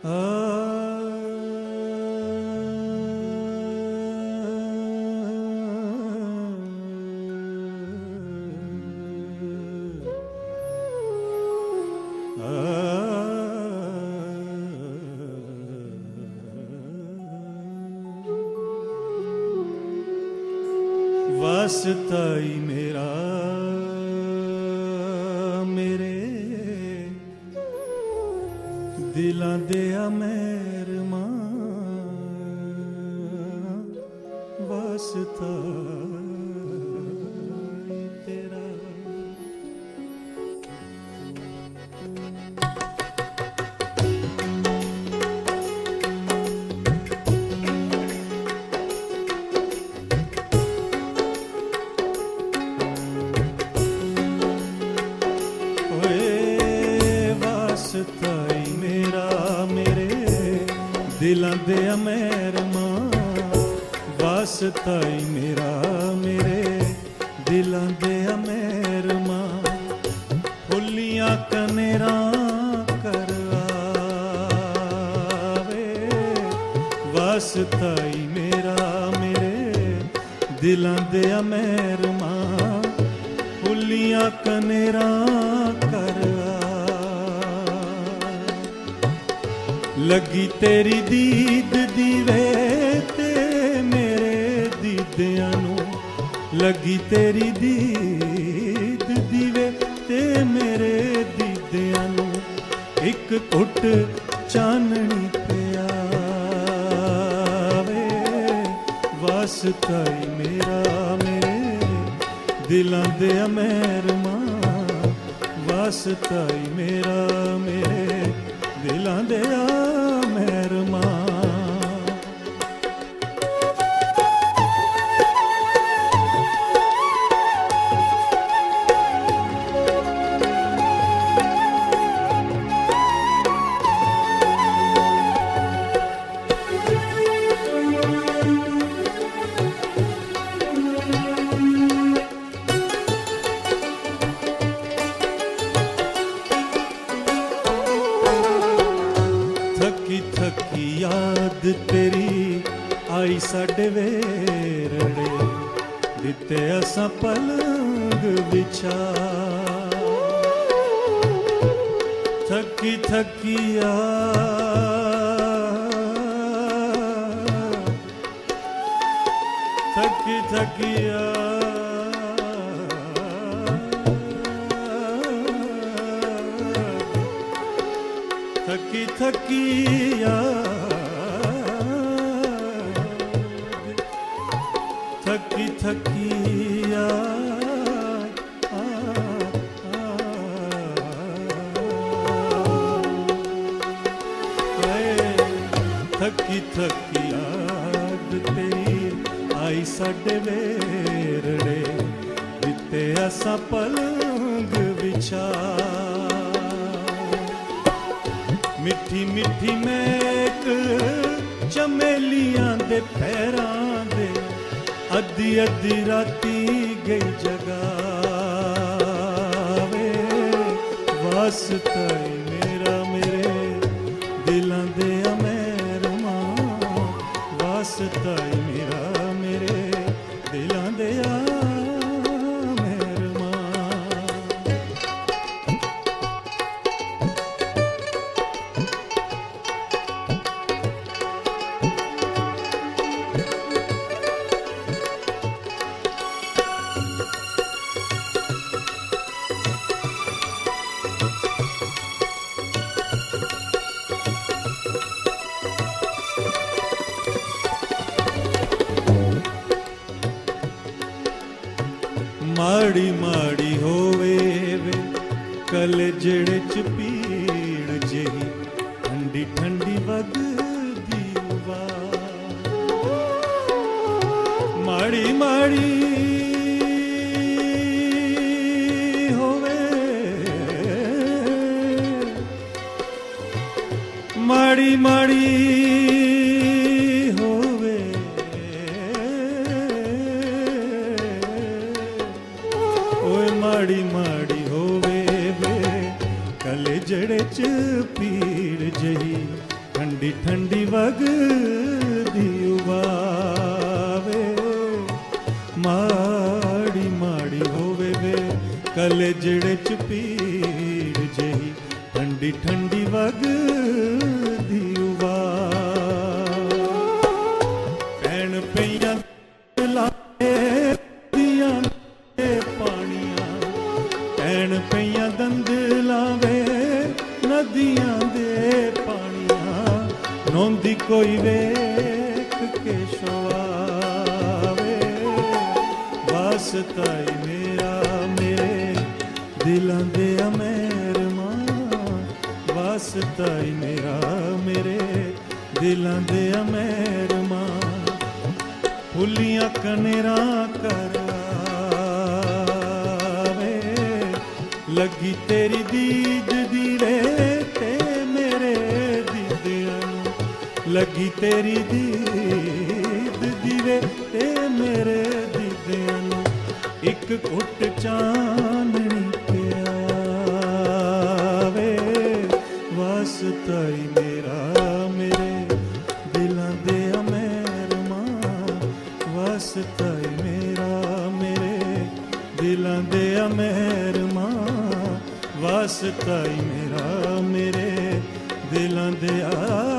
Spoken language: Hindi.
वास्ताई मेरा मेरे दिलां दिया मेहरमा वास्ता तेरा। वास्ताई मेरा मेरे दिलां दिया मेहरमा वास्ताई मेरा मेरे दिलां दिया मेहरमा फुल्लियां कनेरा कर आवे वास्ताई मेरा मेरे दिलां दिया मेहरमा फुल्लियां कनेरा कर लगी तेरी दीद दीवे ते मेरे दीदियां नू लगी तेरी दीद दीवे ते मेरे दीदियां नू एक घुट चाननी पियावे वास्ताई मेरा मेरे दिलां दिया मेहरमा वास्ताई मेरा मेरे दिलां दिया मेहरमा। थकी याद तेरी आई साडे वेरड़े दिते असां पलंग बिछा थकी थकी थकी थकी थकी थकी थकी थकी थकी थकी याद तेरी आई साडे वेरड़े दिते असां पलंग बिछा मिठी मिठी महक चमेलियां दे पैरां दे अद्धी अद्धी राती गई जगावे वास्ताई मेरा मेरे दिलां दिया मेहरमा वास्ताई मेरा मेरे दिलां दिया माड़ी माड़ी होवे वे कलेजड़े च पीड़ जेही ठंडी ठंडी वगदी माड़ी माड़ी होवे माड़ी माड़ी माड़ी माड़ी होवे वे कलेजड़े च पीड़ जही ਠੰਡੀ ਠੰਡੀ ਵਗਦੀ ਉਵਾਵੇ ਮਾੜੀ ਮਾੜੀ ਹੋਵੇ ਵੇ ਕਲੇਜੜੇ ਚ ਪੀੜ ਜਿਹੀ ਠੰਡੀ ਠੰਡੀ ਵਗਦੀ ਉਵਾ ਪੈਣ ਪਈਆਂ ਲਾਏ ਦੀਆਂ ਪਾਣੀਆਂ ਪੈਣ ਪਈਆਂ ਦੰਦਲਾਂ ਵੇ ਨਦੀਆਂ ਦੇ ਪਾਣੀਆਂ ਨੌਂਦੀ ਕੋਈ ਵੇਖ ਕੇ ਸ਼ਵਾਵੇ ਵਾਸਤਾ ਈ ਮੇਰਾ ਮੇਰੇ ਦਿਲਾਂ ਦੇ ਅਮੈਰਮਾਂ ਵਾਸਤਾ ਈ ਮੇਰਾ ਮੇਰੇ ਦਿਲਾਂ ਦੇ ਅਮੈਰਮਾਂ ਫੁੱਲੀਆਂ ਕਨੇਰਾਂ ਕਰਾਵੇ ਲੱਗੀ ਤੇਰੀ ਦੀਦ ਦੀ ਵੇ ਤੇ ਮੇਰੇ ਦੀਦਿਆਂ ਨੂੰ ਲੱਗੀ ਤੇਰੀ ਦੀਦ ਦੀ ਵੇ ਤੇ ਮੇਰੇ ਦੀਦਿਆਂ ਨੂੰ ਇੱਕ ਘੁੱਟ ਚਾਨਣੀ ਪਿਆਵੇ ਵਾਸਤਾ ਈ ਮੇਰਾ ਮੇਰੇ ਦਿਲਾਂ ਦੇ ਅਮੈਰਮਾਂ ਵਾਸਤਾ ਈ ਮੇਰਾ ਮੇਰੇ ਦਿਲਾਂ ਦੇ ਅਮੈਰਮਾਂ ਵਾਸਤਾ ਈ ਮੇਰਾ ਮੇਰੇ ਦਿਲਾਂ ਦੇ